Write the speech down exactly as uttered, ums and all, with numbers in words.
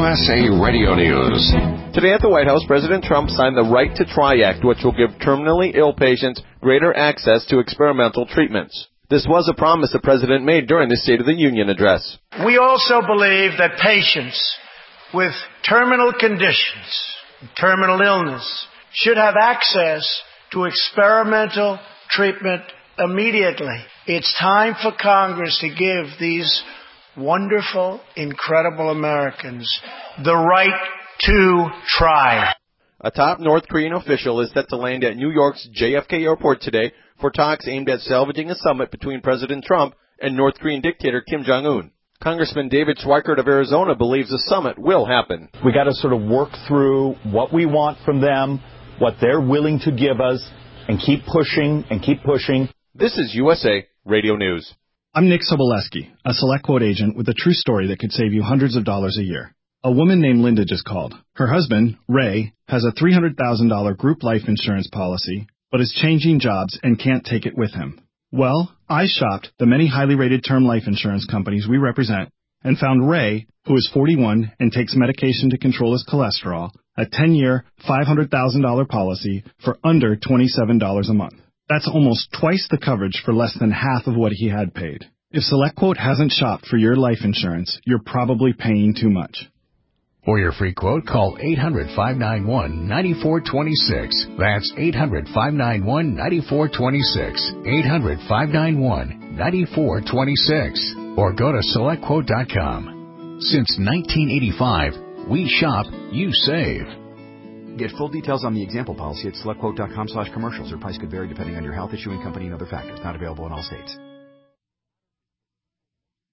U S A Radio News. Today at the White House, President Trump signed the Right to Try Act, which will give terminally ill patients greater access to experimental treatments. This was a promise the president made during the State of the Union address. We also believe that patients with terminal conditions, terminal illness, should have access to experimental treatment immediately. It's time for Congress to give these wonderful, incredible Americans the right to try. A top North Korean official is set to land at New York's J F K airport today for talks aimed at salvaging a summit between President Trump and North Korean dictator Kim Jong-un. Congressman David Schweikert of Arizona believes the summit will happen. We got to sort of work through what we want from them, what they're willing to give us, and keep pushing and keep pushing. This is U S A Radio News. I'm Nick Soboleski, a SelectQuote agent with a true story that could save you hundreds of dollars a year. A woman named Linda just called. Her husband, Ray, has a three hundred thousand dollars group life insurance policy, but is changing jobs and can't take it with him. Well, I shopped the many highly rated term life insurance companies we represent and found Ray, who is forty-one and takes medication to control his cholesterol, a ten-year, five hundred thousand dollars policy for under twenty-seven dollars a month. That's almost twice the coverage for less than half of what he had paid. If SelectQuote hasn't shopped for your life insurance, you're probably paying too much. For your free quote, call eight hundred, five nine one, nine four two six. That's eight hundred, five nine one, nine four two six. eight hundred, five nine one, nine four two six. Or go to select quote dot com. Since nineteen eighty-five, we shop, you save. Get full details on the example policy at select quote dot com slash commercials. Or price could vary depending on your health, issuing company, and other factors. Not available in all states.